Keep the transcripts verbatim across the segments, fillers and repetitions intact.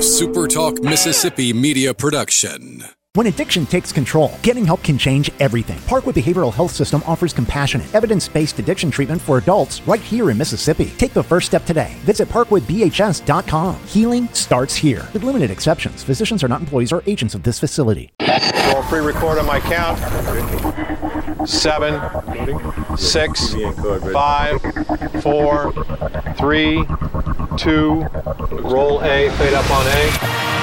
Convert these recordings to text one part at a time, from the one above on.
A SuperTalk Mississippi media production. When addiction takes control, getting help can change everything. Parkwood Behavioral Health System offers compassionate, evidence-based addiction treatment for adults right here in Mississippi. Take the first step today. Visit parkwood b h s dot com. Healing starts here. With limited exceptions, physicians are not employees or agents of this facility. Roll pre-record on my count. Seven, six, five, four, three, two. Roll A, fade up on A.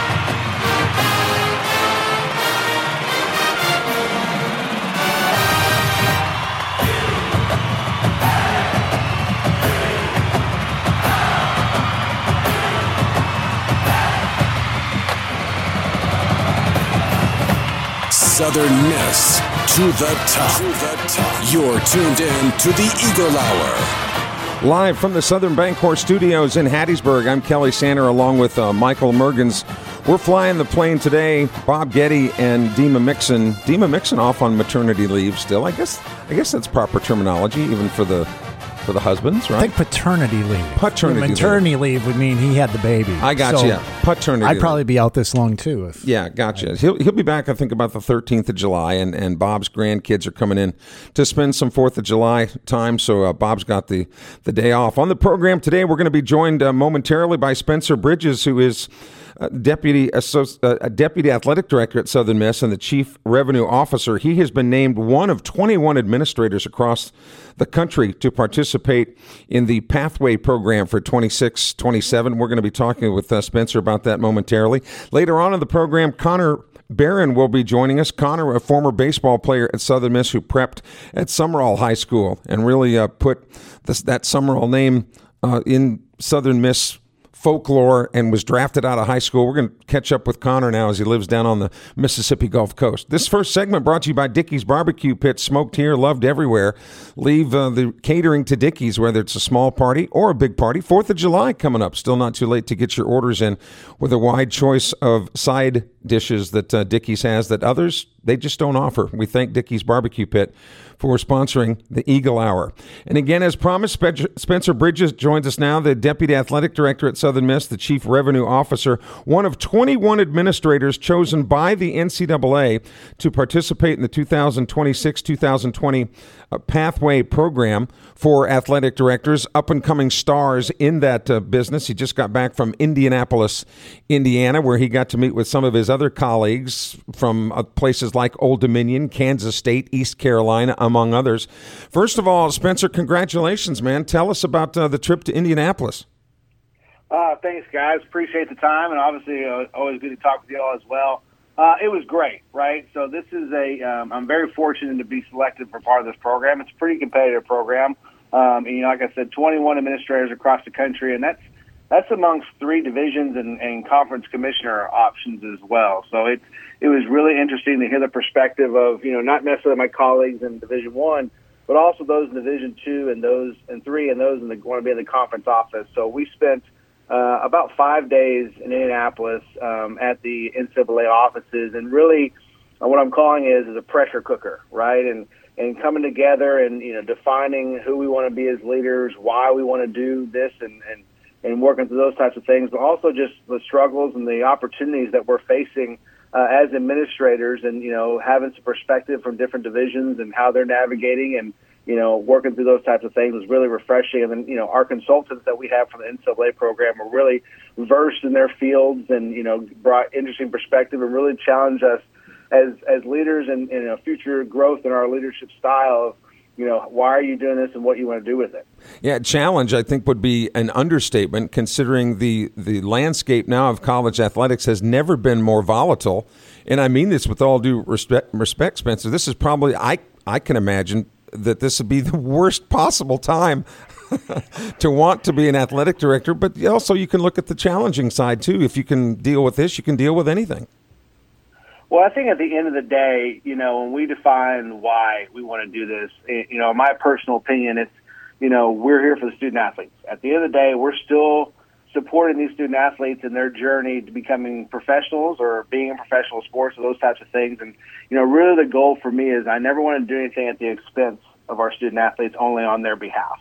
Southern Miss to the top. To the top. You're tuned in to the Eagle Hour. Live from the Southern Bancorp Studios in Hattiesburg, I'm Kelly Sander along with uh, Michael Mergens. We're flying the plane today. Bob Getty and Dima Mixon. Dima Mixon off on maternity leave still. I guess I guess that's proper terminology, even for the for the husbands, right? I think paternity leave. Paternity Maternity leave. leave would mean he had the baby. I got so you. Yeah. Paternity I'd leave. probably be out this long, too. If Yeah, gotcha. He'll he'll be back, I think, about the thirteenth of July, and, and Bob's grandkids are coming in to spend some fourth of July time, so uh, Bob's got the, the day off. On the program today, we're going to be joined uh, momentarily by Spencer Bridges, who is uh, deputy associ- uh, deputy athletic director at Southern Miss and the chief revenue officer. He has been named one of twenty-one administrators across the country to participate in the Pathway program for twenty-six twenty-seven. We're going to be talking with uh, Spencer about that momentarily. Later on in the program, Connor Barron will be joining us. Connor, a former baseball player at Southern Miss who prepped at Summerall High School and really uh, put this, that Summerall name uh, in Southern Miss folklore and was drafted out of high school. We're going to catch up with Connor now as he lives down on the Mississippi Gulf Coast. This first segment brought to you by Dickey's Barbecue Pit. Smoked here, loved everywhere. Leave uh, the catering to Dickey's, whether it's a small party or a big party. fourth of July coming up. Still not too late to get your orders in with a wide choice of side dishes that uh, Dickey's has that others, they just don't offer. We thank Dickey's Barbecue Pit for sponsoring the Eagle Hour. And again, as promised, Spencer Bridges joins us now, the Deputy Athletic Director at Southern Miss, the Chief Revenue Officer, one of twenty-one administrators chosen by the N C double A to participate in the two thousand twenty-six two thousand twenty uh, Pathway program for athletic directors, up-and-coming stars in that uh, business. He just got back from Indianapolis, Indiana, where he got to meet with some of his other colleagues from uh, places like Old Dominion, Kansas State, East Carolina, among others. First of all, Spencer, congratulations, man. Tell us about uh, the trip to Indianapolis. Uh, thanks, guys. Appreciate the time, and obviously uh, always good to talk with you all as well. Uh, it was great, right? So this is a um, – I'm very fortunate to be selected for part of this program. It's a pretty competitive program. Um, and, you know, like I said, twenty-one administrators across the country, and that's that's amongst three divisions and, and conference commissioner options as well. So it it was really interesting to hear the perspective of, you know, not necessarily my colleagues in Division One, but also those in Division Two and those and three and those in the want to be in the conference office. So we spent uh, about five days in Indianapolis um, at the N C double A offices, and really uh, what I'm calling is is a pressure cooker, right? And and coming together and, you know, defining who we want to be as leaders, why we want to do this, and, and, and working through those types of things, but also just the struggles and the opportunities that we're facing uh, as administrators, and, you know, having some perspective from different divisions and how they're navigating and, you know, working through those types of things was really refreshing. And then, you know, our consultants that we have from the N C double A program are really versed in their fields and, you know, brought interesting perspective and really challenged us as as leaders and, and a future growth in our leadership style of, you know, why are you doing this and what you want to do with it. Yeah, challenge, I think, would be an understatement, considering the, the landscape now of college athletics has never been more volatile. And I mean this with all due respect, respect Spencer. This is probably, I, I can imagine that this would be the worst possible time to want to be an athletic director. But also you can look at the challenging side, too. If you can deal with this, you can deal with anything. Well, I think at the end of the day, you know, when we define why we want to do this, you know, my personal opinion, it's, you know, we're here for the student athletes. At the end of the day, we're still supporting these student athletes in their journey to becoming professionals or being in professional sports or those types of things. And, you know, really the goal for me is I never want to do anything at the expense of our student athletes, only on their behalf.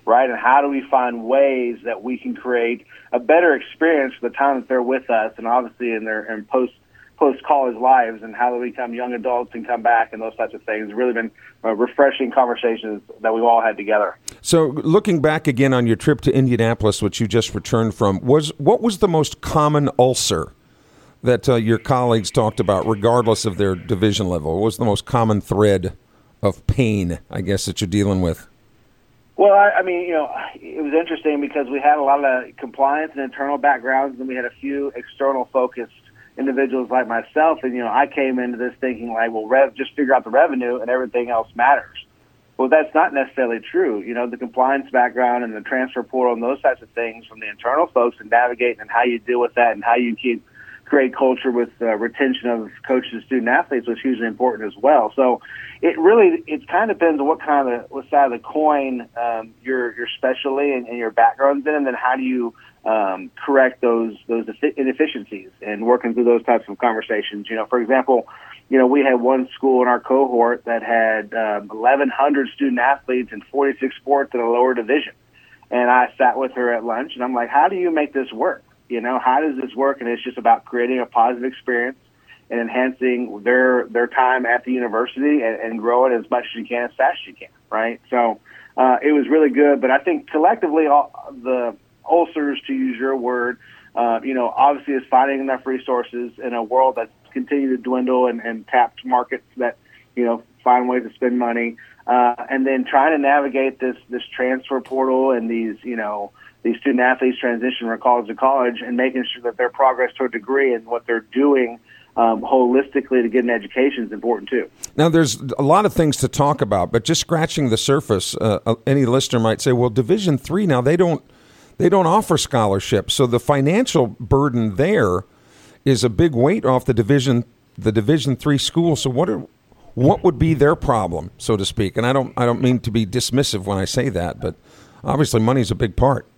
right? And how do we find ways that we can create a better experience for the time that they're with us, and obviously in their in post post college lives, and how do we become young adults and come back and those types of things. Really been uh, refreshing conversations that we've all had together. So, looking back again on your trip to Indianapolis, which you just returned from, was what was the most common ulcer that uh, your colleagues talked about, regardless of their division level? What was the most common thread of pain, I guess, that you're dealing with? Well, I, I mean, you know, it was interesting because we had a lot of compliance and internal backgrounds, and we had a few external focused individuals like myself. And, you know, I came into this thinking like, well, rev, just figure out the revenue and everything else matters. Well, that's not necessarily true. You know, the compliance background and the transfer portal and those types of things from the internal folks, and navigating and how you deal with that and how you keep create culture with uh, retention of coaches and student athletes was hugely important as well. So it really, it kind of depends on what kind of, what side of the coin um, your your specialty and, and your background's in, and then how do you um, correct those those inefficiencies and working through those types of conversations. You know, for example, you know, we had one school in our cohort that had um, eleven hundred student athletes in forty-six sports in a lower division. And I sat with her at lunch, and I'm like, how do you make this work? You know, how does this work? And it's just about creating a positive experience and enhancing their their time at the university and, and growing as much as you can, as fast as you can, right? So uh, it was really good. But I think collectively, all the ulcers, to use your word, uh, you know, obviously is finding enough resources in a world that's continued to dwindle and, and tapped markets that, you know, find ways to spend money. Uh, and then trying to navigate this this transfer portal and these, you know, these student athletes transition from college to college, and making sure that their progress to a degree and what they're doing um, holistically to get an education is important too. Now, there's a lot of things to talk about, but just scratching the surface, uh, any listener might say, well, Division three now they don't they don't offer scholarships, so the financial burden there is a big weight off the division the Division three school. So what are what would be their problem, so to speak? And I don't I don't mean to be dismissive when I say that, but obviously money is a big part.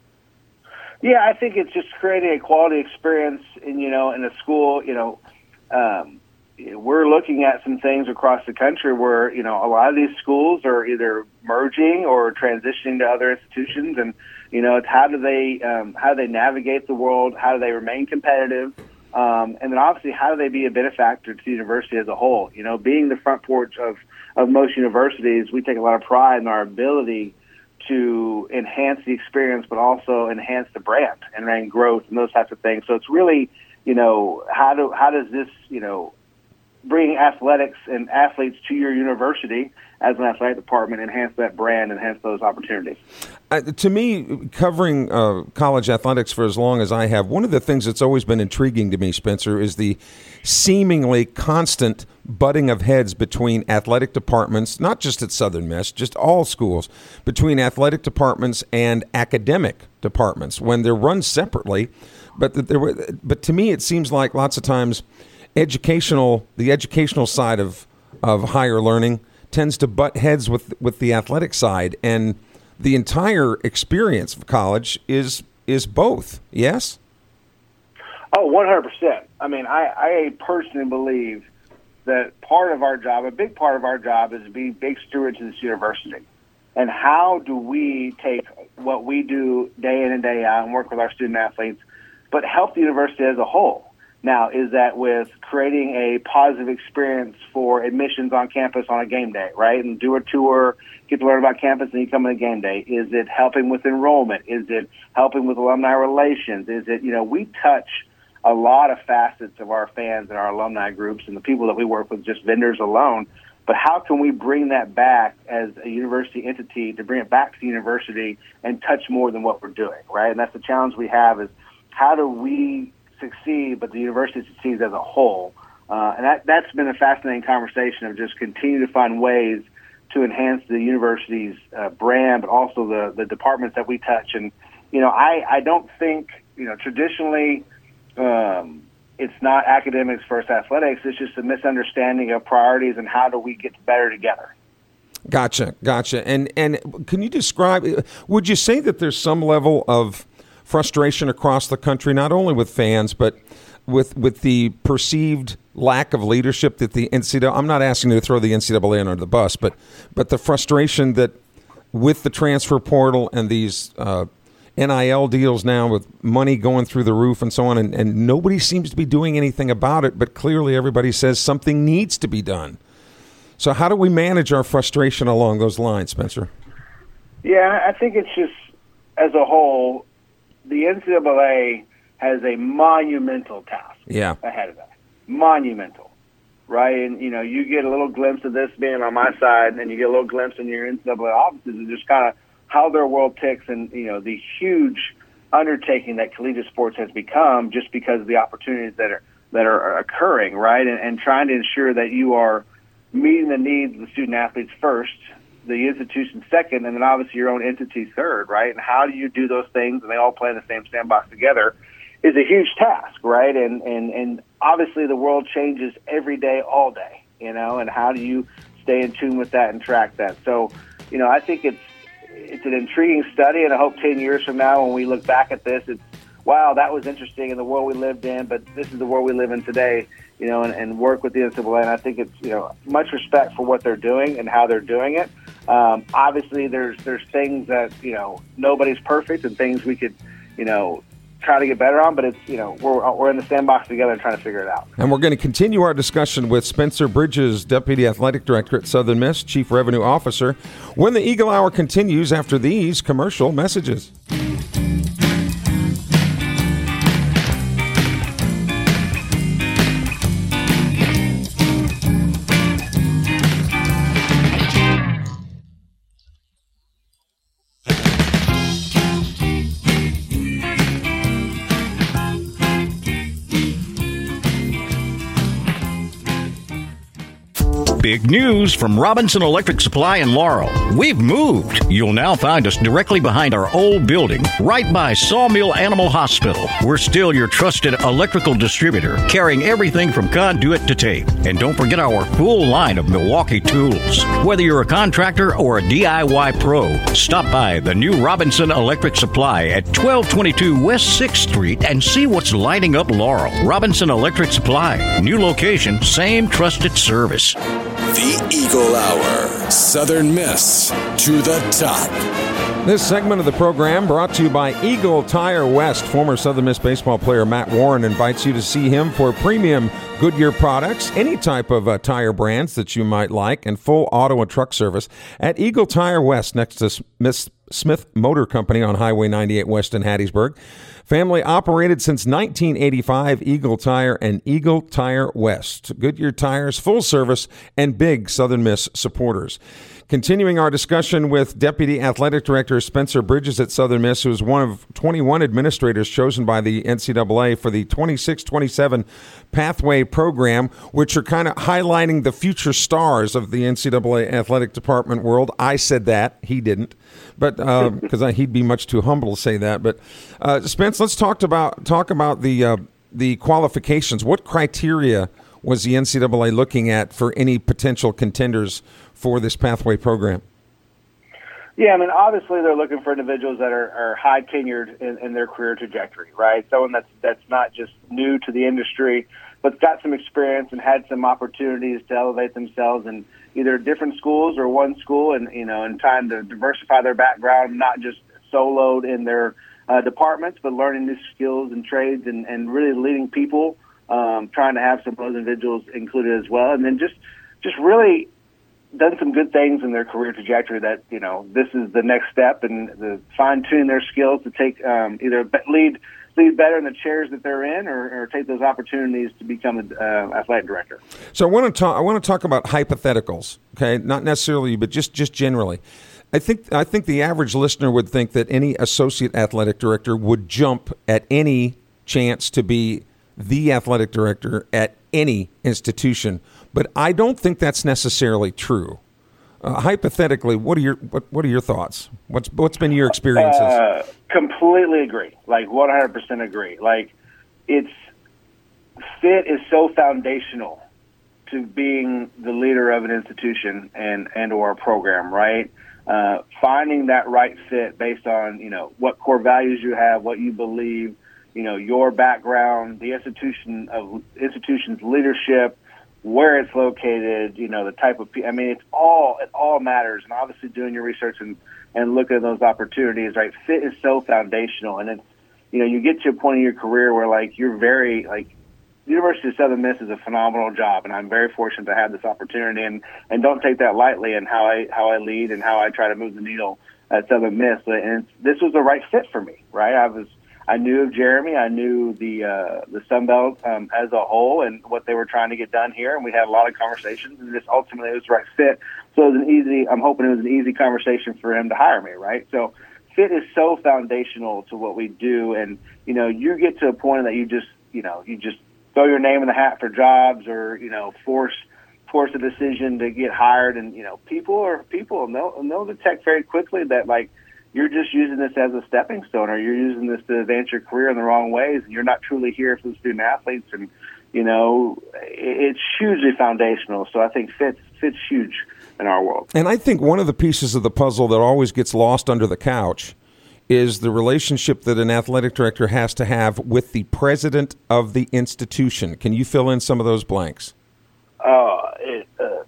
Yeah, I think it's just creating a quality experience in, you know, in a school. You know, um, we're looking at some things across the country where, you know, a lot of these schools are either merging or transitioning to other institutions, and, you know, it's how do they um, how do they navigate the world? How do they remain competitive? Um, and then obviously, how do they be a benefactor to the university as a whole? You know, being the front porch of, of most universities, we take a lot of pride in our ability to enhance the experience, but also enhance the brand and then growth and those types of things. So it's really, you know, how do how does this, you know, bring athletics and athletes to your university as an athletic department, enhance that brand, enhance those opportunities? Uh, to me, covering uh, college athletics for as long as I have, one of the things that's always been intriguing to me, Spencer, is the seemingly constant butting of heads between athletic departments, not just at Southern Miss, just all schools, between athletic departments and academic departments when they're run separately. But that there, but to me, it seems like lots of times educational, the educational side of of higher learning tends to butt heads with with the athletic side, and the entire experience of college is is both. Yes? Oh, one hundred percent. I mean, I, I personally believe that part of our job, a big part of our job, is to be big stewards of this university. And how do we take what we do day in and day out and work with our student athletes, but help the university as a whole? Now, is that with creating a positive experience for admissions on campus on a game day, right? And do a tour, get to learn about campus, and you come on a game day. Is it helping with enrollment? Is it helping with alumni relations? Is it, you know, we touch a lot of facets of our fans and our alumni groups and the people that we work with, just vendors alone. But how can we bring that back as a university entity to bring it back to the university and touch more than what we're doing, right? And that's the challenge we have, is how do we succeed, but the university succeeds as a whole. Uh, and that, that's been a fascinating conversation of just continue to find ways to enhance the university's uh, brand, but also the, the departments that we touch. And, you know, I, I don't think, you know, traditionally um, it's not academics versus athletics. It's just a misunderstanding of priorities and how do we get better together. Gotcha, gotcha. And, and can you describe, would you say that there's some level of frustration across the country, not only with fans, but with with the perceived lack of leadership that the N C double A, I'm not asking you to throw the N C double A under the bus, but but the frustration that with the transfer portal and these uh, N I L deals now with money going through the roof and so on, and, and nobody seems to be doing anything about it, but clearly everybody says something needs to be done. So how do we manage our frustration along those lines, Spencer? Yeah, I think it's just, as a whole, the N C double A has a monumental task yeah. ahead of it. Monumental, right? And, you know, you get a little glimpse of this being on my side, and then you get a little glimpse in your N C double A offices and just kind of how their world ticks and, you know, the huge undertaking that collegiate sports has become just because of the opportunities that are that are occurring, right? And, and trying to ensure that you are meeting the needs of the student athletes first, the institution second, and then obviously your own entity third, right? And how do you do those things and they all play in the same sandbox together is a huge task, right? And, and, and obviously the world changes every day, all day, you know, and how do you stay in tune with that and track that? So, you know, I think it's, it's an intriguing study, and I hope ten years from now when we look back at this, it's, wow, that was interesting in the world we lived in, but this is the world we live in today, you know, and, and work with the N C double A. And I think it's, you know, much respect for what they're doing and how they're doing it. Um, obviously, there's there's things that, you know, nobody's perfect and things we could, you know, try to get better on, but it's, you know, we're we're in the sandbox together and trying to figure it out. And we're going to continue our discussion with Spencer Bridges, Deputy Athletic Director at Southern Miss, Chief Revenue Officer, when the Eagle Hour continues after these commercial messages. Big news from Robinson Electric Supply in Laurel. We've moved. You'll now find us directly behind our old building, right by Sawmill Animal Hospital. We're still your trusted electrical distributor, carrying everything from conduit to tape. And don't forget our full line of Milwaukee tools. Whether you're a contractor or a D I Y pro, stop by the new Robinson Electric Supply at twelve twenty-two West sixth Street and see what's lighting up Laurel. Robinson Electric Supply. New location, same trusted service. The Eagle Hour. Southern Miss to the top. This segment of the program brought to you by Eagle Tire West. Former Southern Miss baseball player Matt Warren invites you to see him for premium Goodyear products, any type of uh, tire brands that you might like, and full auto and truck service at Eagle Tire West next to Miss Smith Motor Company on Highway ninety-eight West in Hattiesburg. Family operated since nineteen eighty-five, Eagle Tire and Eagle Tire West. Goodyear tires, full service, and big Southern Miss supporters. Continuing our discussion with Deputy Athletic Director Spencer Bridges at Southern Miss, who is one of twenty-one administrators chosen by the N C double A for the twenty-six twenty-seven Pathway Program, which are kind of highlighting the future stars of the N C double A athletic department world. I said that. He didn't, but because uh, he'd be much too humble to say that. But uh, Spence, let's talk about talk about the uh, the qualifications. What criteria was the N C double A looking at for any potential contenders for this Pathway Program? Yeah, I mean, obviously they're looking for individuals that are, are high tenured in, in their career trajectory, right? Someone that's that's not just new to the industry, but got some experience and had some opportunities to elevate themselves in either different schools or one school, and you know, in time to diversify their background, not just soloed in their uh, departments, but learning new skills and trades, and, and really leading people. Um, trying to have some of those individuals included as well, and then just just really done some good things in their career trajectory that, you know, this is the next step, and the fine-tune their skills to take um, either lead lead better in the chairs that they're in, or, or take those opportunities to become an uh, athletic director. So I want to talk. I want to talk about hypotheticals. Okay, not necessarily, but just just generally. I think I think the average listener would think that any associate athletic director would jump at any chance to be the athletic director at any institution, but I don't think that's necessarily true. Uh, hypothetically, what are your what, what are your thoughts? What's what's been your experiences? Uh, completely agree. Like one hundred percent agree. Like it's fit is so foundational to being the leader of an institution and and or a program, right? Uh, finding that right fit based on, you know, what core values you have, what you believe, you know, your background, the institution of institution's leadership, where it's located, you know, the type of, I mean, it's all, it all matters. And obviously doing your research and, and looking at those opportunities, right? Fit is so foundational. And it's, you know, you get to a point in your career where like, you're very like, University of Southern Miss is a phenomenal job, and I'm very fortunate to have this opportunity, and, and don't take that lightly in how I, how I lead and how I try to move the needle at Southern Miss. And it's, this was the right fit for me, right? I was, I knew of Jeremy. I knew the uh, the Sun Belt um, as a whole and what they were trying to get done here, and we had a lot of conversations. And just ultimately, it was the right fit. So it was an easy. I'm hoping it was an easy conversation for him to hire me, right? So fit is so foundational to what we do, and you know, you get to a point that you just, you know, you just throw your name in the hat for jobs, or you know, force force a decision to get hired, and you know, people are people know know detect very quickly that like, you're just using this as a stepping stone, or you're using this to advance your career in the wrong ways, and you're not truly here for the student athletes. And, you know, it's hugely foundational. So I think fit's, fit's huge in our world. And I think one of the pieces of the puzzle that always gets lost under the couch is the relationship that an athletic director has to have with the president of the institution. Can you fill in some of those blanks? Uh, it, uh,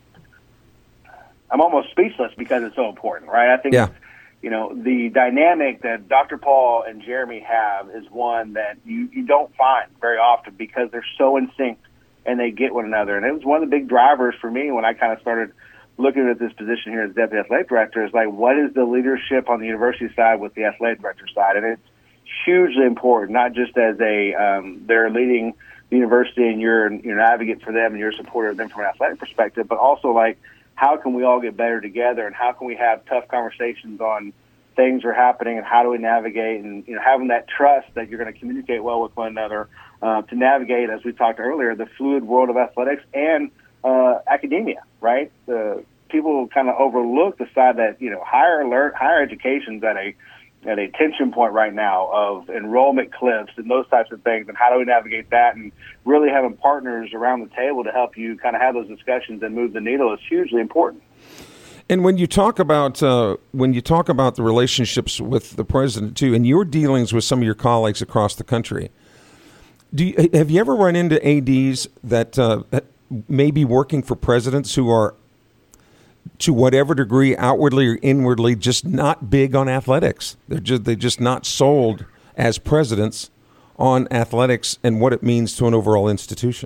I'm almost speechless because it's so important, right? I think yeah. You know, the dynamic that Doctor Paul and Jeremy have is one that you, you don't find very often because they're so in sync and they get one another. And it was one of the big drivers for me when I kind of started looking at this position here as Deputy Athletic Director, is like, what is the leadership on the university side with the Athletic Director side? And it's hugely important, not just as a um, they're leading the university and you're, you're an advocate for them and you're a supporter of them from an athletic perspective, but also like, how can we all get better together, and how can we have tough conversations on things are happening and how do we navigate, and you know, having that trust that you're going to communicate well with one another uh, to navigate, as we talked earlier, the fluid world of athletics and uh, academia, right? The people kind of overlook the side that, you know, higher alert, higher education's at a at a tension point right now of enrollment cliffs and those types of things, and how do we navigate that, and really having partners around the table to help you kind of have those discussions and move the needle is hugely important. And when you talk about uh, when you talk about the relationships with the president too, and your dealings with some of your colleagues across the country, do you, have you ever run into A Ds that uh, may be working for presidents who are, to whatever degree, outwardly or inwardly, just not big on athletics? They're just they're just not sold as presidents on athletics and what it means to an overall institution.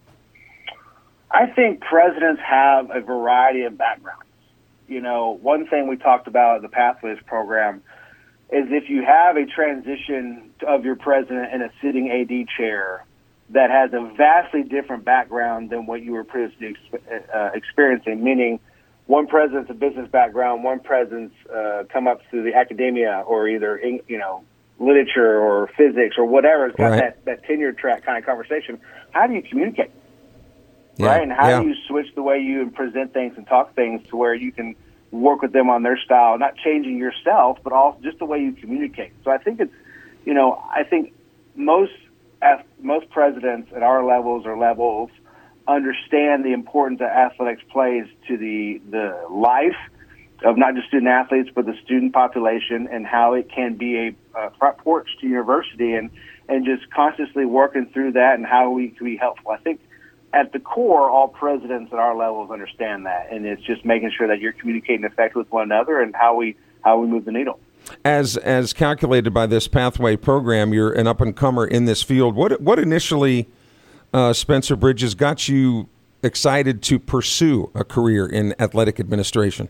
I think presidents have a variety of backgrounds. You know, one thing we talked about in the Pathways program is if you have a transition of your president in a sitting A D chair that has a vastly different background than what you were previously uh, experiencing, meaning one president's a business background, one president's uh, come up through the academia or either, in, you know, literature or physics or whatever. It's got right. that, that tenure track kind of conversation. How do you communicate? Yeah. Right? And how yeah. do you switch the way you present things and talk things to where you can work with them on their style, not changing yourself, but also just the way you communicate. So I think it's, you know, I think most most presidents at our levels or levels understand the importance that athletics plays to the the life of not just student athletes, but the student population, and how it can be a, a front porch to university, and, and just consciously working through that and how we can be helpful. I think at the core, all presidents at our levels understand that, and it's just making sure that you're communicating effectively with one another and how we how we move the needle. As as calculated by this Pathway program, you're an up-and-comer in this field. What what initially, uh, Spencer Bridges, got you excited to pursue a career in athletic administration?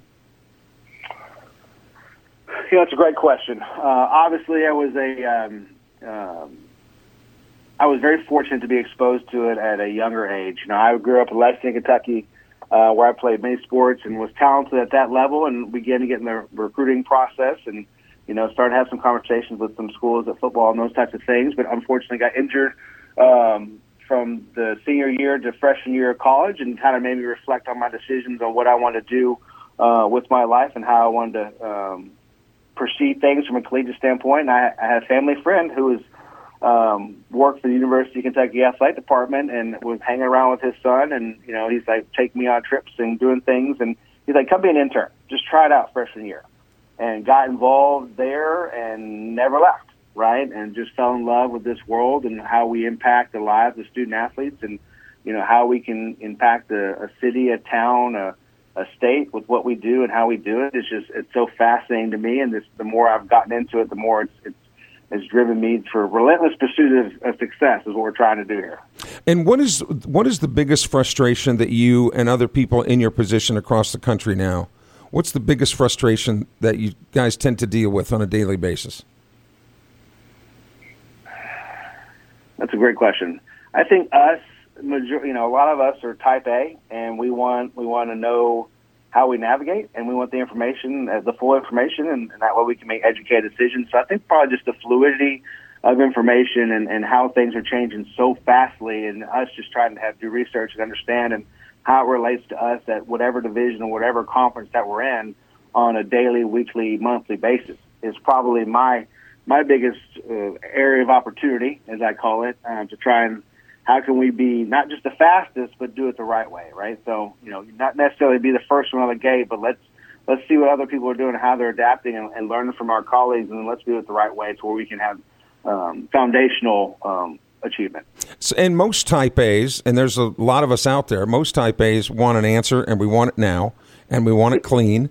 You know, it's a great question. Uh, obviously, I was a um, um, I was very fortunate to be exposed to it at a younger age. You know, I grew up in Lexington, Kentucky, uh, where I played many sports and was talented at that level, and began to get in the recruiting process, and you know, started to have some conversations with some schools at football and those types of things. But unfortunately, got injured um, from the senior year to freshman year of college, and kind of made me reflect on my decisions on what I wanted to do uh, with my life and how I wanted to um, perceive things from a collegiate standpoint. And I, I had a family friend who was Um, worked for the University of Kentucky Athletic Department and was hanging around with his son, and you know, he's like taking me on trips and doing things, and he's like, come be an intern, just try it out freshman year, and got involved there and never left, right? And just fell in love with this world and how we impact the lives of student athletes, and you know, how we can impact a, a city, a town, a, a state with what we do and how we do it. It's just, it's so fascinating to me. And this, the more I've gotten into it, the more it's, it's, it's driven me for relentless pursuit of, of success is what we're trying to do here. And what is, what is the biggest frustration that you and other people in your position across the country now, what's the biggest frustration that you guys tend to deal with on a daily basis? That's a great question. I think us, major, you know, a lot of us are type A, and we want we want to know how we navigate, and we want the information, uh, the full information, and, and that way we can make educated decisions. So I think probably just the fluidity of information and, and how things are changing so fastly, and us just trying to have do research and understand and how it relates to us at whatever division or whatever conference that we're in on a daily, weekly, monthly basis is probably my my biggest uh, area of opportunity, as I call it, uh, to try and how can we be not just the fastest, but do it the right way, right? So, you know, not necessarily be the first one on the gate, but let's let's see what other people are doing, how they're adapting, and, and learning from our colleagues, and let's do it the right way to where we can have um, foundational um, achievement. So, and most type A's, and there's a lot of us out there, most type A's want an answer, and we want it now, and we want it clean.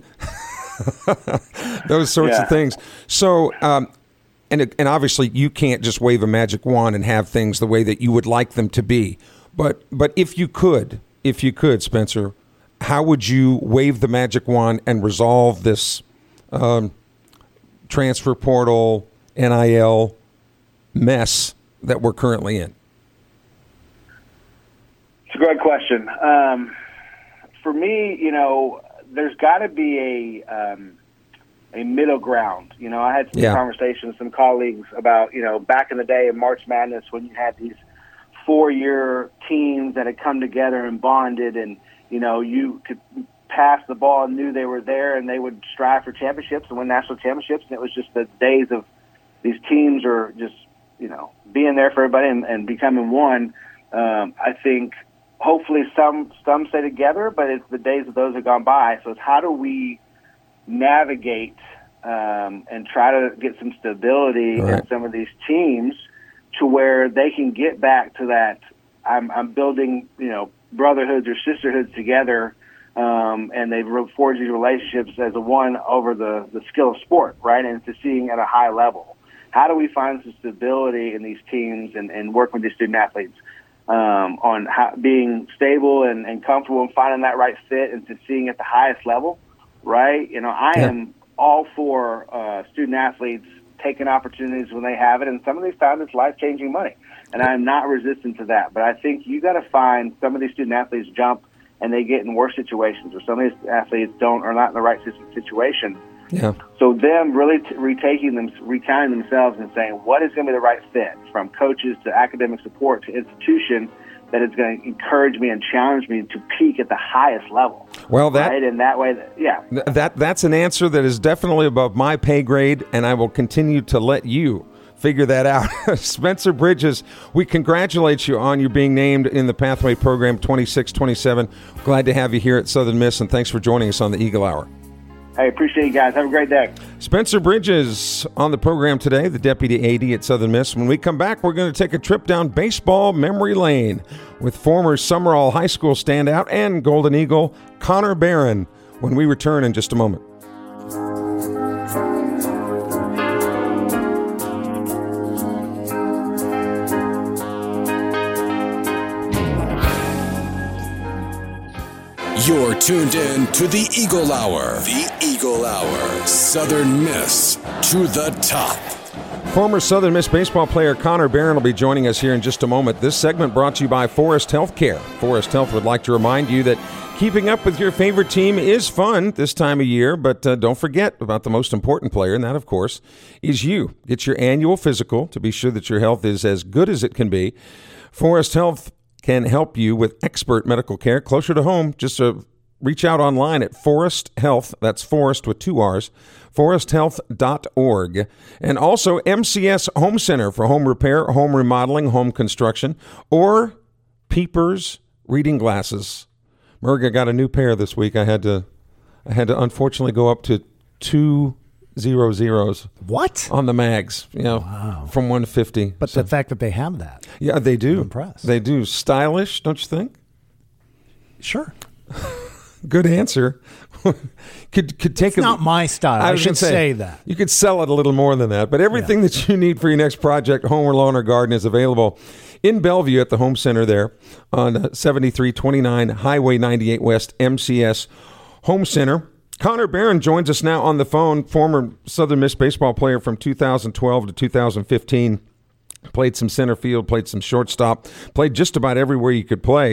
Those sorts yeah. of things. So, um, And and obviously you can't just wave a magic wand and have things the way that you would like them to be. But but if you could, if you could, Spencer, how would you wave the magic wand and resolve this um, transfer portal, N I L mess that we're currently in? It's a great question. Um, for me, you know, there's got to be a um, a middle ground. You know, I had some yeah. conversations with some colleagues about, you know, back in the day in March Madness when you had these four-year teams that had come together and bonded, and, you know, you could pass the ball and knew they were there, and they would strive for championships and win national championships, and it was just the days of these teams are just, you know, being there for everybody and, and becoming one. Um, I think hopefully some some stay together, but it's the days of those have gone by. So it's how do we navigate um, and try to get some stability right. in some of these teams to where they can get back to that. I'm, I'm building, you know, brotherhoods or sisterhoods together, um, and they've forged these relationships as a one over the, the skill of sport, right, and to seeing at a high level. How do we find some stability in these teams and, and work with these student athletes um, on how, being stable and, and comfortable and finding that right fit and to seeing at the highest level? Right, you know, I yeah. am all for uh, student athletes taking opportunities when they have it, and some of these times it's life-changing money, and I'm not resistant to that. But I think you got to find some of these student athletes jump and they get in worse situations, or some of these athletes don't are not in the right situation. Yeah. So them really t- retaking them, recounting themselves, and saying what is going to be the right fit from coaches to academic support to institution that is going to encourage me and challenge me to peak at the highest level. Well, that right? And that way, that, yeah, that that's an answer that is definitely above my pay grade, and I will continue to let you figure that out. Spencer Bridges, we congratulate you on you being named in the Pathway Program twenty-six twenty-seven. Glad to have you here at Southern Miss, and thanks for joining us on the Eagle Hour. Hey, appreciate you guys. Have a great day. Spencer Bridges on the program today, the Deputy A D at Southern Miss. When we come back, we're going to take a trip down baseball memory lane with former Summerall High School standout and Golden Eagle Connor Barron when we return in just a moment. You're tuned in to the Eagle Hour. The Eagle Hour. Southern Miss to the top. Former Southern Miss baseball player Connor Barron will be joining us here in just a moment. This segment brought to you by Forest Healthcare. Forest Health would like to remind you that keeping up with your favorite team is fun this time of year, but uh, don't forget about the most important player, and that, of course, is you. Get your annual physical to be sure that your health is as good as it can be. Forest Health can help you with expert medical care closer to home. Just uh, reach out online at Forest Health. That's Forest with two R's. forest health dot org. And also M C S Home Center for home repair, home remodeling, home construction, or Peepers reading glasses. Merga got a new pair this week. I had to, I had to unfortunately go up to two zero zeros. What? On the mags, you know, Wow. from one fifty. But So- the fact that they have that. yeah, they do. I'm impressed. They do. Stylish, don't you think? Sure. Good answer. could could take It's a, not my style. I was should gonna say that. You could sell it a little more than that, but everything that you need for your next project, home or lawn or garden, is available in Bellevue at the Home Center there on seventy-three twenty-nine Highway ninety-eight West, M C S Home Center. Connor Barron joins us now on the phone, former Southern Miss baseball player from two thousand twelve to two thousand fifteen. Played some center field, played some shortstop, played just about everywhere you could play.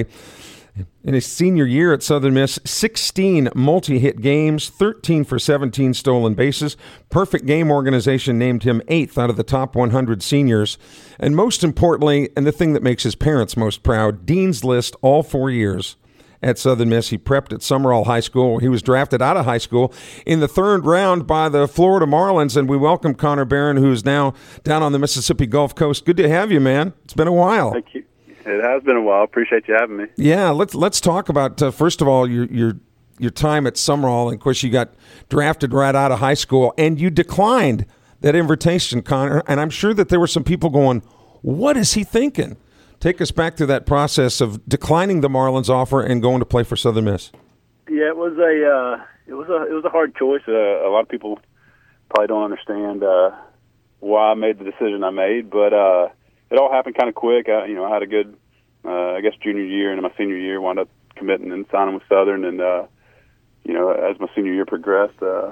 In his senior year at Southern Miss, sixteen multi-hit games, thirteen for seventeen stolen bases. Perfect Game Organization named him eighth out of the top one hundred seniors. And most importantly, and the thing that makes his parents most proud, Dean's List all four years at Southern Miss. He prepped at Summerall High School. He was drafted out of high school in the third round by the Florida Marlins, and we welcome Connor Barron, who is now down on the Mississippi Gulf Coast. Good to have you, man. It's been a while. Thank you. It has been a while. Appreciate you having me. Yeah, let's let's talk about uh, first of all your your your time at Summerall. And of course, you got drafted right out of high school, and you declined that invitation, Connor. And I'm sure that there were some people going, "What is he thinking?" Take us back to that process of declining the Marlins offer and going to play for Southern Miss. Yeah, it was a uh, it was a it was a hard choice. Uh, a lot of people probably don't understand uh, why I made the decision I made, but uh, it all happened kind of quick. I, you know, I had a good, uh, I guess, junior year, and in my senior year, wound up committing and signing with Southern. And uh, you know, as my senior year progressed, uh,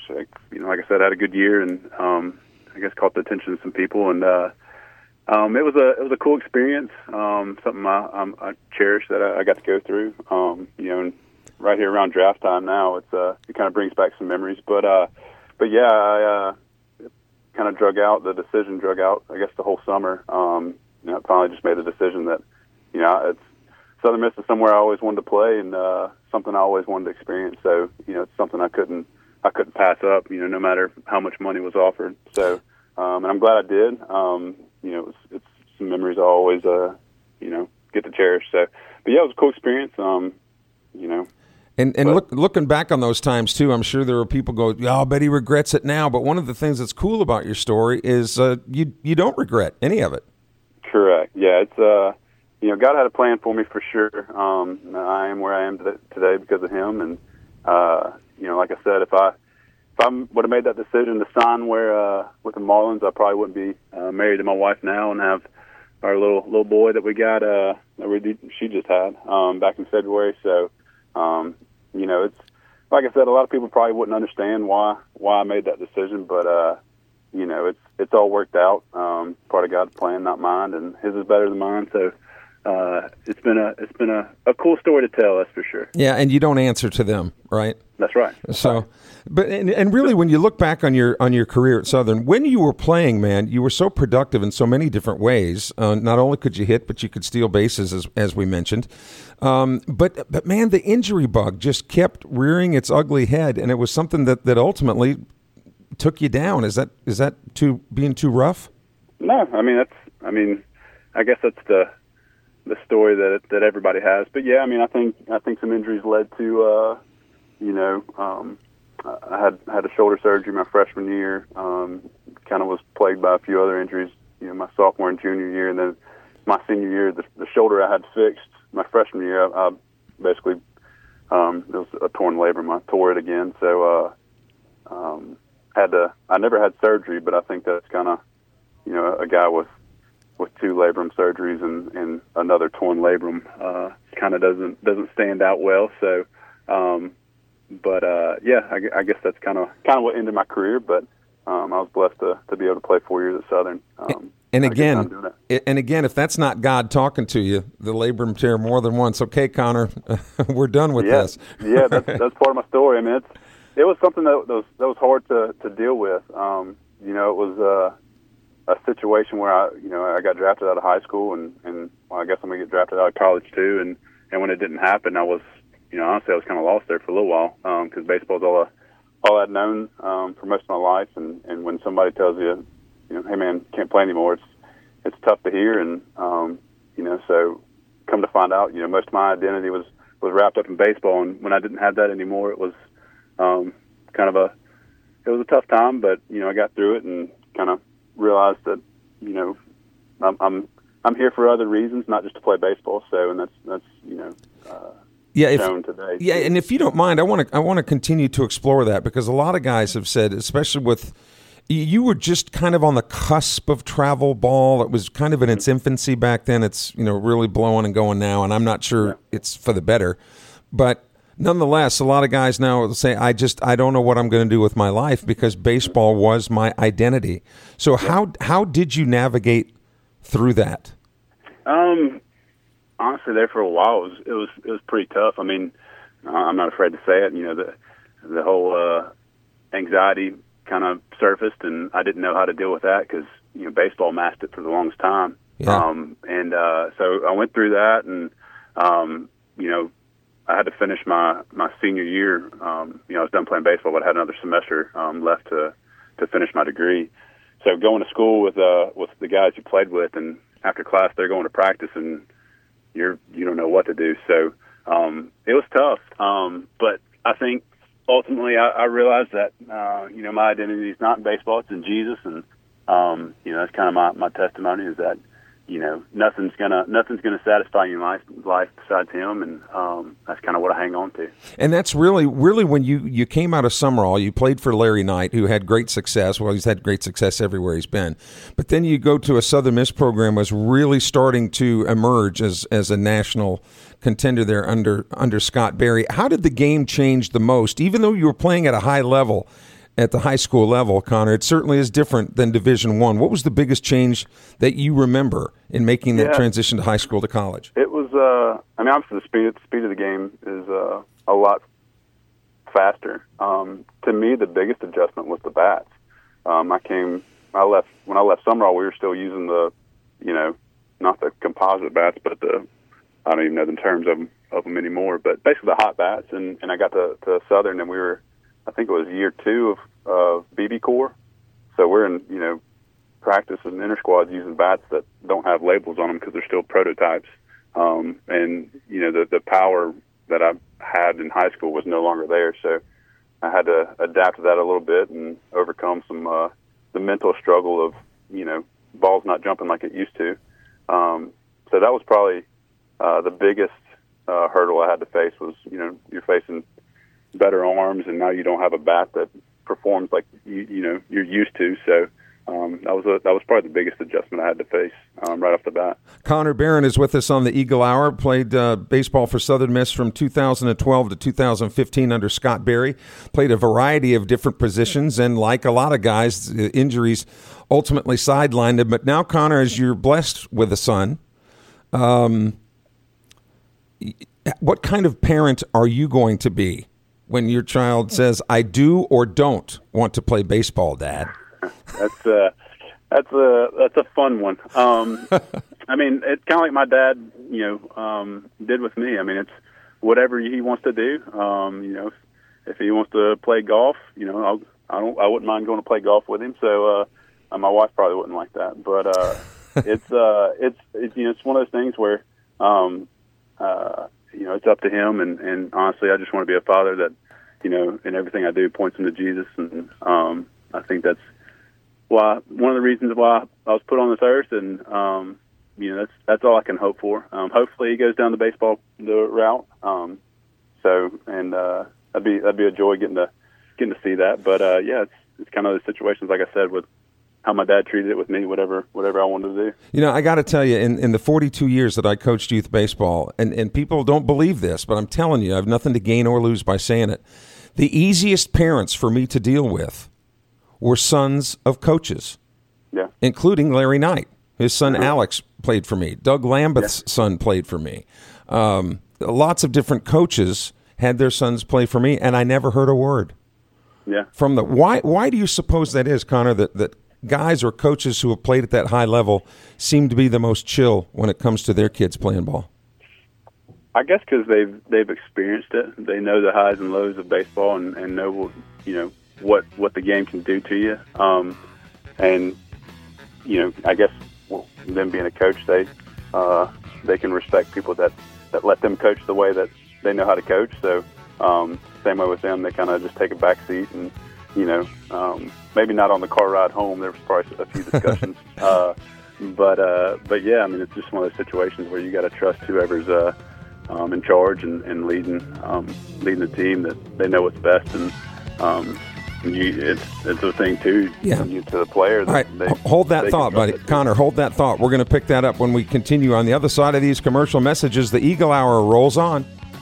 you know, like I said, I had a good year, and um, I guess caught the attention of some people. And uh, um, it was a it was a cool experience, um, something I, I'm, I cherish that I, I got to go through. Um, you know, and right here around draft time now, it's uh, it kind of brings back some memories. But uh, but yeah, I. Uh, kind of drug out, the decision drug out, I guess, the whole summer. Um, you know, I finally just made the decision that, you know, it's Southern Miss is somewhere I always wanted to play and uh, something I always wanted to experience. So, you know, it's something I couldn't I couldn't pass up, you know, no matter how much money was offered. So, um, and I'm glad I did. Um, you know, it's, it's some memories I always, uh, you know, get to cherish. So, but yeah, it was a cool experience. Um, you know, And and But- look, looking back on those times, too, I'm sure there were people go, oh, I bet he regrets it now. But one of the things that's cool about your story is uh, you you don't regret any of it. Correct. Yeah, it's, uh, you know, God had a plan for me for sure. Um, I am where I am today today because of him. And, uh, you know, like I said, if I if I would have made that decision to sign where uh, with the Marlins, I probably wouldn't be uh, married to my wife now and have our little little boy that we got, uh, that we did, she just had um, back in February. So, um, you know, it's like I said, a lot of people probably wouldn't understand why why I made that decision, but uh, you know, it's it's all worked out. Um, part of God's plan, not mine, and His is better than mine. So uh, it's been a it's been a, a cool story to tell, that's for sure. Yeah, and you don't answer to them, right? That's right. So, but and, and really, when you look back on your on your career at Southern, when you were playing, man, you were so productive in so many different ways. Uh, not only could you hit, but you could steal bases, as as we mentioned. Um, but but man, the injury bug just kept rearing its ugly head, and it was something that, that ultimately took you down. Is that is that too being too rough? No, I mean that's I mean I guess that's the the story that that everybody has. But yeah, I mean I think I think some injuries led to. Uh, You know, um, I had had a shoulder surgery my freshman year. Um, kind of was plagued by a few other injuries. You know, my sophomore and junior year, and then my senior year, the, the shoulder I had fixed. My freshman year, I, I basically um, it was a torn labrum. I tore it again, so uh, um, had to. I never had surgery, but I think that's kind of, you know, a guy with with two labrum surgeries and, and another torn labrum uh, kind of doesn't doesn't stand out well. So. Um, But uh, yeah, I, I guess that's kind of kind of what ended my career. But um, I was blessed to, to be able to play four years at Southern. Um, and had a good time again, doing it. and again, if that's not God talking to you, the labrum tear more than once. Okay, Connor, we're done with yeah, this. yeah, that's that's part of my story. I mean, it's it was something that was that was hard to, to deal with. Um, you know, it was uh, a situation where I you know I got drafted out of high school, and and well, I guess I'm gonna get drafted out of college too. And, and when it didn't happen, I was. You know, honestly, I was kind of lost there for a little while because um, baseball's all I, all I'd known um, for most of my life. And, and when somebody tells you, you know, hey man, can't play anymore, it's it's tough to hear. And um, you know, so come to find out, you know, most of my identity was, was wrapped up in baseball. And when I didn't have that anymore, it was um, kind of a it was a tough time, but you know I got through it and kind of realized that you know I'm I'm I'm here for other reasons, not just to play baseball. So, and that's that's you know. Uh, Yeah, if, shown today. yeah, and if you don't mind, I want to I want to continue to explore that, because a lot of guys have said, especially with you were just kind of on the cusp of travel ball. It was kind of in its infancy back then. It's you know really blowing and going now, and I'm not sure Yeah. it's for the better, but nonetheless, a lot of guys now will say, I just I don't know what I'm going to do with my life because baseball was my identity. So yeah. how how did you navigate through that? Um. Honestly, there for a while, it was it was it was pretty tough. I mean, I'm not afraid to say it. You know, the the whole uh, anxiety kind of surfaced, and I didn't know how to deal with that because you know baseball masked it for the longest time. Yeah. Um, and uh, so I went through that, and um, you know, I had to finish my my senior year. Um, you know, I was done playing baseball, but I had another semester um, left to to finish my degree. So going to school with uh with the guys you played with, and after class they're going to practice, and you're you don't know what to do. So um, it was tough. Um, but I think ultimately I, I realized that uh, you know my identity is not in baseball; it's in Jesus, and um, you know that's kind of my, my testimony is that you know nothing's gonna nothing's gonna satisfy you in life, life besides Him, and um, that's kind of what I hang on to. And that's really, really when you, you came out of Summerall, you played for Larry Knight, who had great success. Well, he's had great success everywhere he's been. But then you go to a Southern Miss program was really starting to emerge as as a national contender there under under Scott Berry. How did the game change the most? Even though you were playing at a high level, at the high school level, Connor, it certainly is different than Division One. What was the biggest change that you remember in making that yeah. transition to high school to college? It was, uh, I mean, obviously the speed, the speed of the game is uh, a lot faster. Um, to me, the biggest adjustment was the bats. Um, I came, I left, when I left Summerall, we were still using the, you know, not the composite bats, but the, I don't even know the terms of them, of them anymore, but basically the hot bats. And, and I got to, to Southern, and we were, I think it was year two of uh, B B Corps. So we're in, you know, practice and inter squads using bats that don't have labels on them because they're still prototypes. Um, and, you know, the, the power that I had in high school was no longer there. So I had to adapt to that a little bit and overcome some uh, the mental struggle of, you know, balls not jumping like it used to. Um, so that was probably uh, the biggest uh, hurdle I had to face was, you know, you're facing better arms, and now you don't have a bat that performs like you you know you're used to. So um, that was a, that was probably the biggest adjustment I had to face um, right off the bat. Connor Barron is with us on the Eagle Hour. Played uh, baseball for Southern Miss from two thousand twelve to two thousand fifteen under Scott Berry. Played a variety of different positions, and like a lot of guys, injuries ultimately sidelined him. But now, Connor, as you're blessed with a son, um, what kind of parent are you going to be when your child says, I do or don't want to play baseball, Dad? That's a, that's a, that's a fun one. Um, I mean, it's kind of like my dad, you know, um, did with me. I mean, it's whatever he wants to do. Um, you know, if, if he wants to play golf, you know, I'll, I don't, I wouldn't mind going to play golf with him. So, uh, my wife probably wouldn't like that, but, uh, it's, uh, it's, it's, you know, it's one of those things where, um, uh, you know, it's up to him, and, and honestly, I just want to be a father that, you know, in everything I do points him to Jesus, and um, I think that's why one of the reasons why I was put on this earth, and um, you know, that's that's all I can hope for. Um, hopefully, he goes down the baseball the route. Um, so, and uh, that'd be that'd be a joy getting to getting to see that. But uh, yeah, it's it's kind of the situations, like I said, with how my dad treated it with me, whatever whatever I wanted to do. You know, I got to tell you, in, in the forty-two years that I coached youth baseball, and, and people don't believe this, but I'm telling you, I have nothing to gain or lose by saying it. The easiest parents for me to deal with were sons of coaches, yeah, including Larry Knight. His son mm-hmm. Alex played for me. Doug Lambeth's yeah. son played for me. Um, lots of different coaches had their sons play for me, and I never heard a word. Yeah. From the why? Why do you suppose that is, Connor? That that guys or coaches who have played at that high level seem to be the most chill when it comes to their kids playing ball? I guess because they've they've experienced it. They know the highs and lows of baseball, and, and know you know what what the game can do to you. Um, and you know, I guess well, them being a coach, they uh, they can respect people that, that let them coach the way that they know how to coach. So um, same way with them, they kind of just take a back seat and you know, um, maybe not on the car ride home. There was probably a few discussions. uh, but, uh, but, yeah, I mean, it's just one of those situations where you got to trust whoever's uh, um, in charge and, and leading um, leading the team, that they know what's best. And um, you, it's it's a thing, too, yeah. you, to the player. That All right, they, hold that they thought, buddy. it. Connor, hold that thought. We're going to pick that up when we continue. On the other side of these commercial messages, the Eagle Hour rolls on.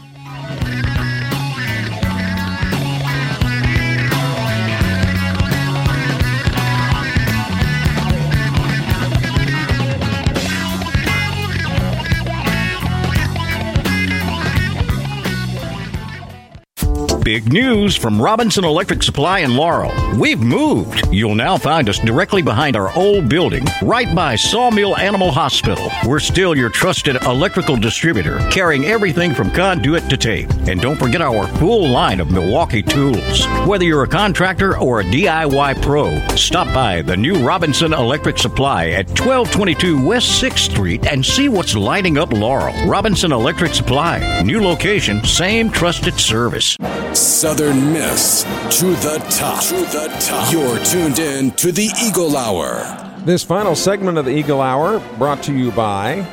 Big news from Robinson Electric Supply in Laurel. We've moved. You'll now find us directly behind our old building, right by Sawmill Animal Hospital. We're still your trusted electrical distributor, carrying everything from conduit to tape. And don't forget our full line of Milwaukee tools. Whether you're a contractor or a D I Y pro, stop by the new Robinson Electric Supply at twelve twenty-two West sixth Street and see what's lighting up Laurel. Robinson Electric Supply. New location, same trusted service. Southern Miss to the top. To the top. You're tuned in to the Eagle Hour. This final segment of the Eagle Hour brought to you by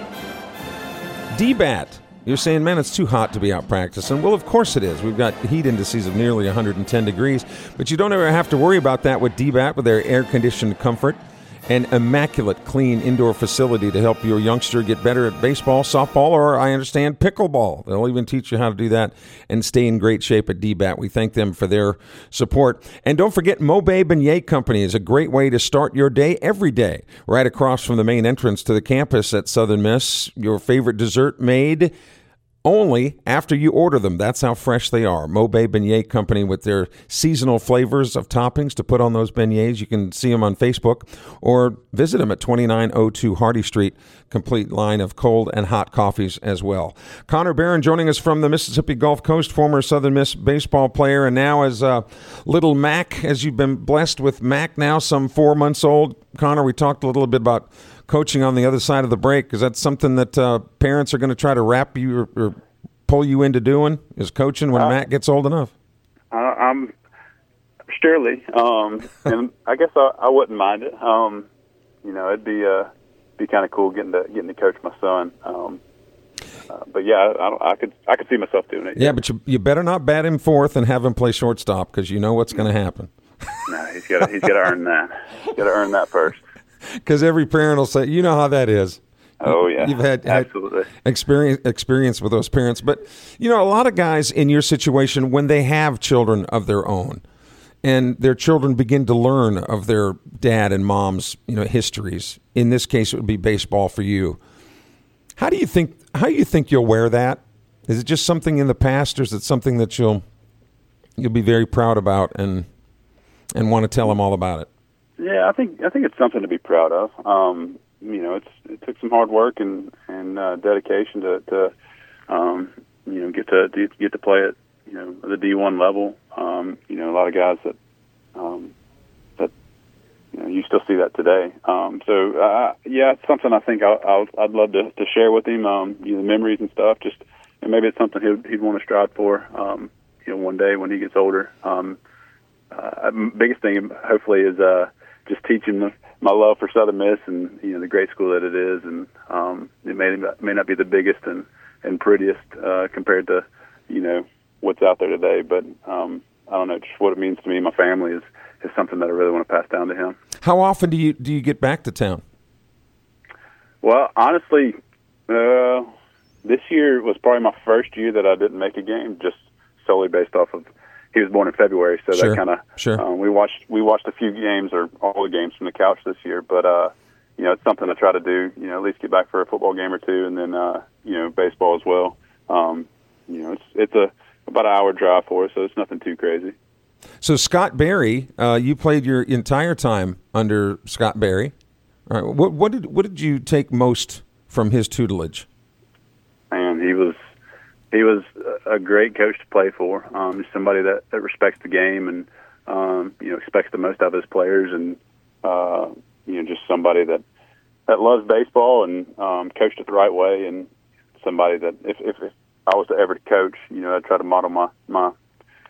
D-Bat. You're saying, man, it's too hot to be out practicing. Well, of course it is. We've got heat indices of nearly one hundred ten degrees, but you don't ever have to worry about that with D-Bat, with their air-conditioned comfort and immaculate clean indoor facility to help your youngster get better at baseball, softball, or I understand pickleball. They'll even teach you how to do that and stay in great shape at D-Bat. We thank them for their support. And don't forget, Mobay Beignet Company is a great way to start your day every day, right across from the main entrance to the campus at Southern Miss. Your favorite dessert made only after you order them. That's how fresh they are. Mobay Beignet Company with their seasonal flavors of toppings to put on those beignets. You can see them on Facebook or visit them at twenty-nine oh two Hardy Street. Complete line of cold and hot coffees as well. Connor Barron joining us from the Mississippi Gulf Coast, former Southern Miss baseball player, and now as uh, little Mac, as you've been blessed with Mac now, some four months old. Connor, we talked a little bit about coaching on the other side of the break. Is that something that uh, parents are going to try to wrap you or, or pull you into doing, is coaching when uh, Matt gets old enough? Uh, I'm surely, um, and I guess I, I wouldn't mind it. Um, you know, it'd be uh, be kind of cool getting to getting to coach my son. Um, uh, but yeah, I, I, I could I could see myself doing it. Yeah, but you you better not bat him fourth and have him play shortstop, because you know what's going to happen. No, he's got he's got to earn that. He's got to earn that first. Because every parent will say, you know how that is. Oh, yeah. You've had, Absolutely. had experience, experience with those parents. But, you know, a lot of guys in your situation, when they have children of their own and their children begin to learn of their dad and mom's, you know, histories, in this case, it would be baseball for you. How do you think, how do you think you'll wear that? Is it just something in the past, or is it something that you'll, you'll be very proud about and, and want to tell them all about it? Yeah, I think I think it's something to be proud of. Um, you know, it's it took some hard work and and uh, dedication to, to um, you know get to, to get to play at you know the D one level. Um, you know, a lot of guys that um, that you know you still see that today. Um, so uh, yeah, it's something I think I'll, I'll, I'd love to, to share with him. Um, you know, the memories and stuff. Just and maybe it's something he'd he'd want to strive for. Um, you know, one day when he gets older. Um, uh, biggest thing, hopefully, is. Uh, Just teaching them my love for Southern Miss and you know the great school that it is, and um, it may may not be the biggest and and prettiest uh, compared to you know what's out there today, but um, I don't know, just what it means to me and my family is is something that I really want to pass down to him. How often do you do you get back to town? Well, honestly, uh, this year was probably my first year that I didn't make a game, just solely based off of. He was born in February, so sure, that kind of sure. um, we watched we watched a few games or all the games from the couch this year. But uh, you know, it's something to try to do. You know, at least get back for a football game or two, and then uh, you know, baseball as well. Um, you know, it's it's a about an hour drive for us, so it's nothing too crazy. So Scott Berry, uh, you played your entire time under Scott Berry. All right, what what did what did you take most from his tutelage? Man, he was. He was a great coach to play for. Um, just somebody that, that respects the game and um, you know expects the most out of his players, and uh, you know just somebody that, that loves baseball and um, coached it the right way. And somebody that if, if, if I was to ever coach, you know, I'd try to model my, my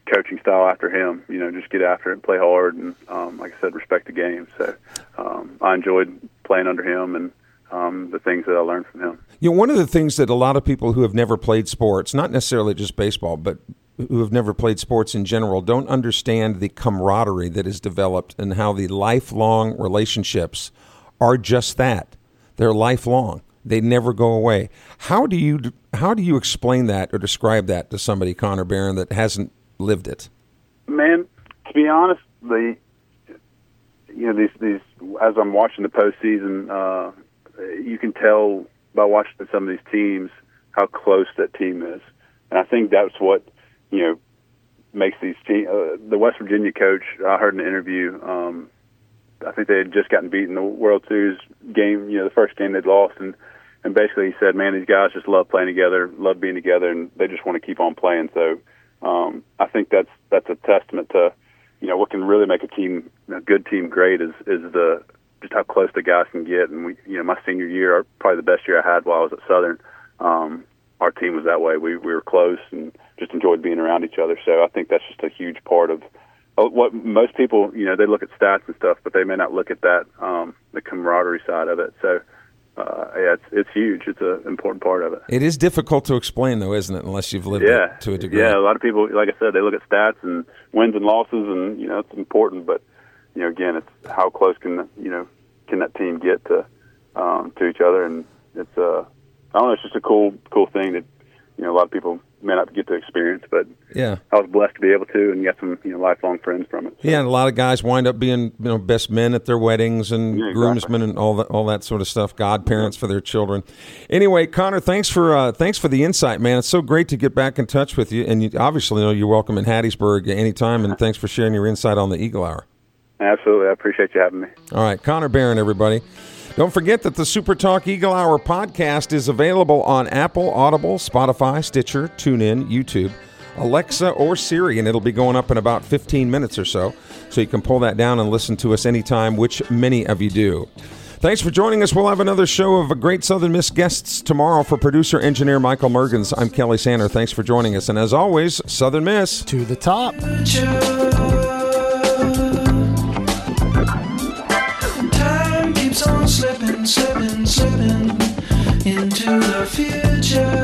coaching style after him. You know, just get after it and play hard, and um, like I said, respect the game. So um, I enjoyed playing under him and um, the things that I learned from him. You know, one of the things that a lot of people who have never played sports, not necessarily just baseball, but who have never played sports in general, don't understand the camaraderie that is developed and how the lifelong relationships are just that. They're lifelong. They never go away. How do you how do you explain that or describe that to somebody, Connor Barron, that hasn't lived it? Man, to be honest, the you know these these as I'm watching the postseason, uh, you can tell by watching some of these teams how close that team is, and I think that's what you know makes these teams. Uh, the West Virginia coach, I heard in an interview. Um, I think they had just gotten beat in the World Series game, you know, the first game they'd lost, and, and basically he said, man, these guys just love playing together, love being together, and they just want to keep on playing. So um, I think that's that's a testament to, you know, what can really make a team, a good team, great is is the just how close the guys can get. And we, you know, my senior year, probably the best year I had while I was at Southern, um, our team was that way. We we were close and just enjoyed being around each other. So I think that's just a huge part of what most people, you know, they look at stats and stuff, but they may not look at that, um, the camaraderie side of it. So, uh, yeah, it's it's huge. It's an important part of it. It is difficult to explain, though, isn't it, unless you've lived yeah. it to a degree? Yeah, a lot of people, like I said, they look at stats and wins and losses, and, you know, it's important. But, you know, again, it's how close can, the, you know, can that team get to um, to each other. And it's, uh, I don't know, it's just a cool, cool thing that, you know, a lot of people may not get to experience, but yeah, I was blessed to be able to and get some, you know, lifelong friends from it. So. Yeah, and a lot of guys wind up being, you know, best men at their weddings and yeah, exactly. groomsmen and all that, all that sort of stuff. Godparents yeah. for their children. Anyway, Connor, thanks for uh, thanks for the insight, man. It's so great to get back in touch with you, and you obviously know you're welcome in Hattiesburg anytime. And thanks for sharing your insight on the Eagle Hour. Absolutely, I appreciate you having me. All right, Connor Barron, everybody. Don't forget that the Super Talk Eagle Hour podcast is available on Apple, Audible, Spotify, Stitcher, TuneIn, YouTube, Alexa, or Siri, and it'll be going up in about fifteen minutes or so. So you can pull that down and listen to us anytime, which many of you do. Thanks for joining us. We'll have another show of a great Southern Miss guests tomorrow. For producer engineer Michael Mergens, I'm Kelly Sander. Thanks for joining us. And as always, Southern Miss to the top. On slipping, slipping, slipping into the future.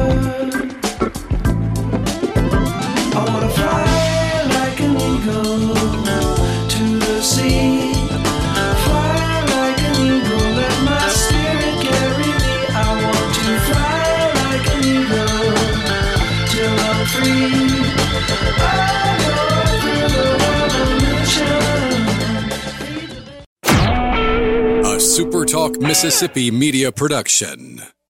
I wanna fly like an eagle to the sea. Fly like an eagle, let my spirit carry me. I want to fly like an eagle till I'm free. I go through the revolution. A SuperTalk Mississippi media production.